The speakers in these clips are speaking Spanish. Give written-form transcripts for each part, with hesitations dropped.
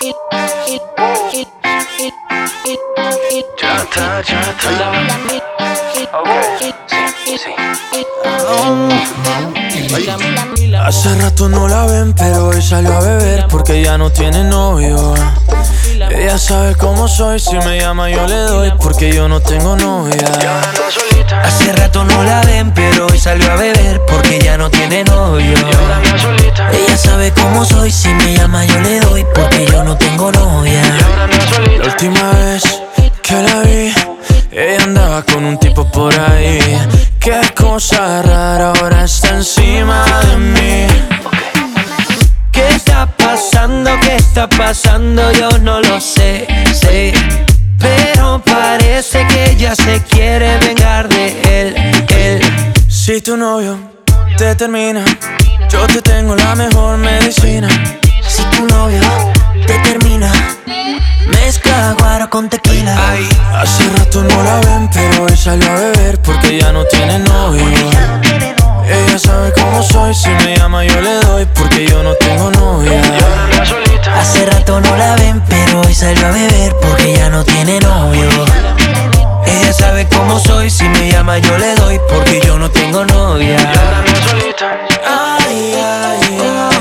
Ya está. Ok, sí. Hace rato no la ven, pero hoy salió a beber porque ya no tiene novio. Ella sabe cómo soy, si me llama yo le doy porque yo no tengo novia. Hace rato no la ven, pero hoy salió a beber porque ya no tiene novio. Ella sabe cómo soy, si me llama yo le doy porque yo no tengo novia. La última vez que la vi, ella andaba con un tipo por ahí. Qué cosa rara, ahora está encima de mí. ¿Qué está pasando? ¿Qué está pasando? Yo no lo sé, pero parece que ella se quiere vengar de él. Si tu novio te termina, yo te tengo la mejor medicina. Si tu novio te termina, mezcla guaro con tequila. Ay, hace rato no la ven, pero hoy salió a beber porque ya no tiene novio. Ella sabe cómo soy, si me llama yo le doy porque yo no tengo novia. Hace rato no la ven, pero hoy salió a beber porque ya no tiene novio. Ella sabe cómo soy, si me llama yo le doy porque yo no tengo novia. Ay, ay,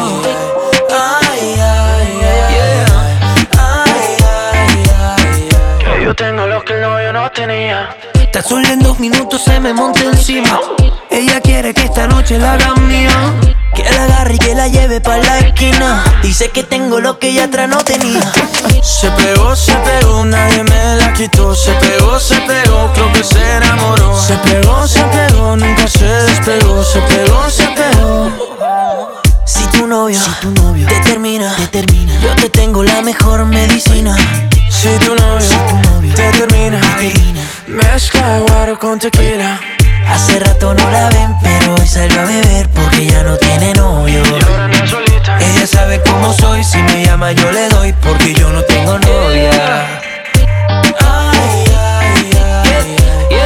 ay, yo tengo lo que el novio no tenía. Tan solo en 2 minutos se me monta encima. Ella quiere que esta noche la haga mía, que la agarre y que la lleve pa' la esquina. Dice que tengo lo que ella atrás no tenía. Se pegó, nadie me la quitó. Se pegó, creo que se enamoró. Se pegó, nunca se despegó. Se pegó. Si tu novio te termina, yo te tengo la mejor medicina. Si tu novio te termina, mezcla guaro con tequila. Hace rato no la ven, pero hoy salió a beber porque ya no tiene novio. Ella sabe cómo soy, si me llama yo le doy porque yo no tengo novia. Ay, ay, ay,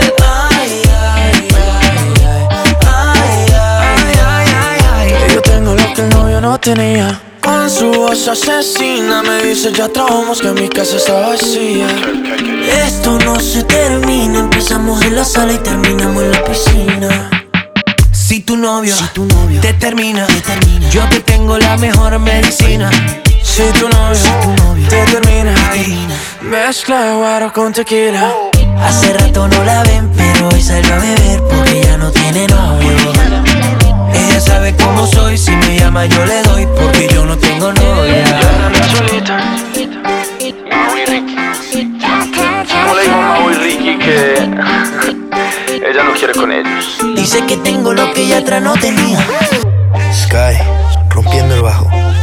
yo tengo lo que el novio no tenía. Con su voz asesina me dice ya trabajamos que mi casa está vacía. Esto no se termina, empezamos en la sala y terminamos en la piscina. Si tu novio te termina, yo te tengo la mejor medicina. Si tu novio te termina, mezcla guaro con tequila. Hace rato no la ven, pero hoy salió a beber porque ya no tiene novio. Ella sabe cómo soy, si me llama yo le doy porque yo no tengo novia. ¿Cómo le dijo Mau y Ricky que ella no quiere con ellos? Dice que tengo lo que ella atrás no tenía. Sky, rompiendo el bajo.